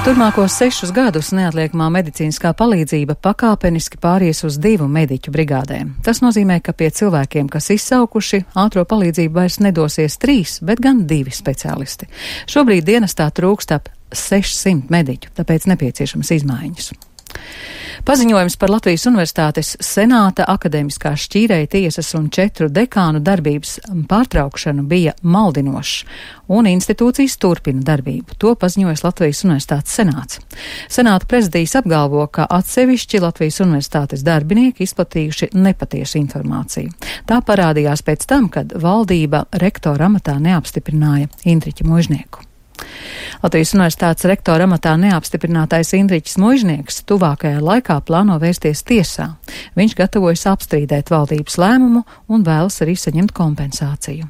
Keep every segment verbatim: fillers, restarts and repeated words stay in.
Turmākos sešus gadus neatliekamā medicīniskā palīdzība pakāpeniski pāries uz divu mediķu brigādēm. Tas nozīmē, ka pie cilvēkiem, kas izsaukuši, ātro palīdzību vairs nedosies trīs, bet gan divi speciālisti. Šobrīd dienestā trūkst ap sešsimt mediķu, tāpēc nepieciešamas izmaiņas. Paziņojums par Latvijas Universitātes senāta, akadēmiskās šķīrēja tiesas un četru dekānu darbības pārtraukšanu bija maldinošs, un institūcijas turpina darbību. To paziņojas Latvijas Universitātes senāts. Senāta prezidijs apgalvo, ka atsevišķi Latvijas Universitātes darbinieki izplatījuši nepatiesu informāciju. Tā parādījās pēc tam, kad valdība rektora amatā neapstiprināja Indriķa Muižnieku. Latvijas Universitātes rektora amatā neapstiprinātais Indriķis Muižnieks tuvākajā laikā plāno vērsties tiesā. Viņš gatavojas apstrīdēt valdības lēmumu un vēlas arī saņemt kompensāciju.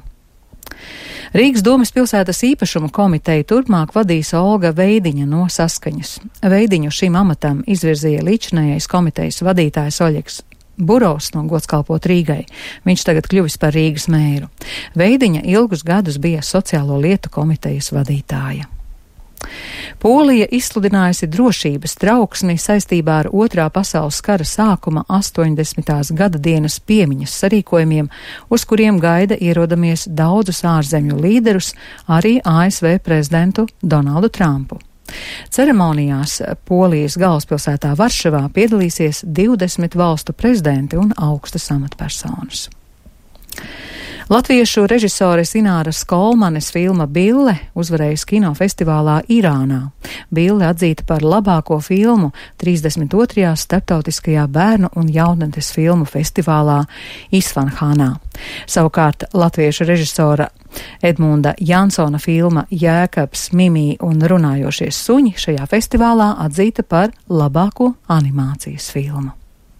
Rīgas domes pilsētas īpašuma komiteju turpmāk vadīs Olga Veidiņa no Saskaņas. Veidiņu šim amatam izvirzīja līdzinājais komitejas vadītājs Oļegs Burovs no Godskalpot Rīgai. Viņš tagad kļuvis par Rīgas mēru. Veidiņa ilgus gadus bija sociālo lietu komitejas vadītāja. Polija izsludinājusi drošības trauksmi saistībā ar Otrā pasaules kara sākuma astoņdesmitās gada dienas piemiņas sarīkojumiem, uz kuriem gaida ierodamies daudzus ārzemju līderus, arī A S V prezidentu Donaldu Trumpu. Ceremonijās Polijas galvaspilsētā Varšavā piedalīsies divdesmit valstu prezidenti un augstas amatpersonas. Latviešu režisores Ināras Kolmanes filma Bille uzvarējusi kinofestivālā Irānā. Bille atzīta par labāko filmu trīsdesmit otrajā starptautiskajā bērnu un jaunatnes filmu festivālā Isfanhanā. Savukārt latviešu režisora Edmunda Jansona filma Jēkabs, Mimī un runājošie suņi šajā festivālā atzīta par labāko animācijas filmu.